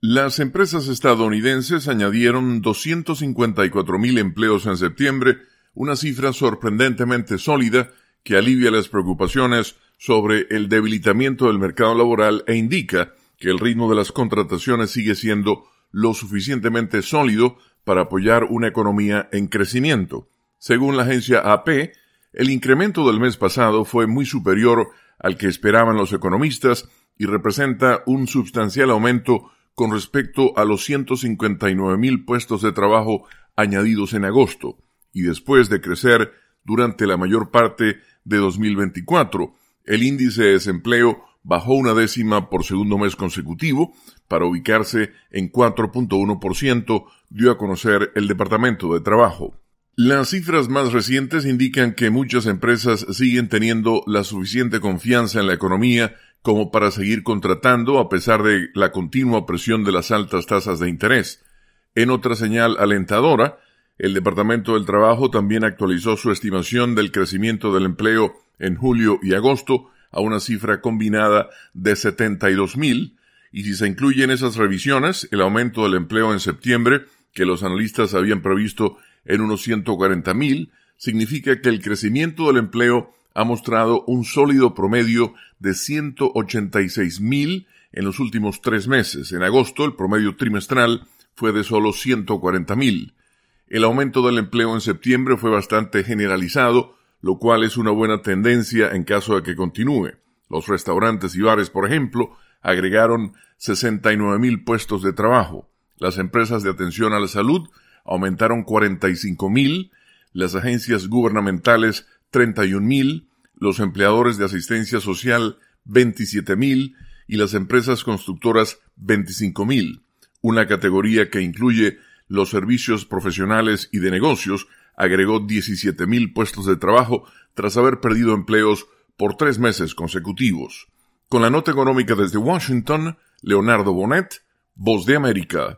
Las empresas estadounidenses añadieron 254,000 empleos en septiembre, una cifra sorprendentemente sólida que alivia las preocupaciones sobre el debilitamiento del mercado laboral e indica que el ritmo de las contrataciones sigue siendo lo suficientemente sólido para apoyar una economía en crecimiento. Según la agencia AP, el incremento del mes pasado fue muy superior al que esperaban los economistas y representa un sustancial aumento con respecto a los 159,000 puestos de trabajo añadidos en agosto, y después de crecer durante la mayor parte de 2024, el índice de desempleo bajó 0,1 por segundo mes consecutivo para ubicarse en 4.1%, dio a conocer el Departamento de Trabajo. Las cifras más recientes indican que muchas empresas siguen teniendo la suficiente confianza en la economía como para seguir contratando a pesar de la continua presión de las altas tasas de interés. En otra señal alentadora, el Departamento del Trabajo también actualizó su estimación del crecimiento del empleo en julio y agosto a una cifra combinada de 72,000, y si se incluyen esas revisiones, el aumento del empleo en septiembre, que los analistas habían previsto en unos 140,000, significa que el crecimiento del empleo ha mostrado un sólido promedio de 186,000 en los últimos 3 meses. En agosto, el promedio trimestral fue de solo 140,000. El aumento del empleo en septiembre fue bastante generalizado, lo cual es una buena tendencia en caso de que continúe. Los restaurantes y bares, por ejemplo, agregaron 69,000 puestos de trabajo. Las empresas de atención a la salud aumentaron 45,000, las agencias gubernamentales 31,000, los empleadores de asistencia social 27,000 y las empresas constructoras 25,000. Una categoría que incluye los servicios profesionales y de negocios agregó 17,000 puestos de trabajo tras haber perdido empleos por 3 meses consecutivos. Con la nota económica desde Washington, Leonardo Bonet, Voz de América.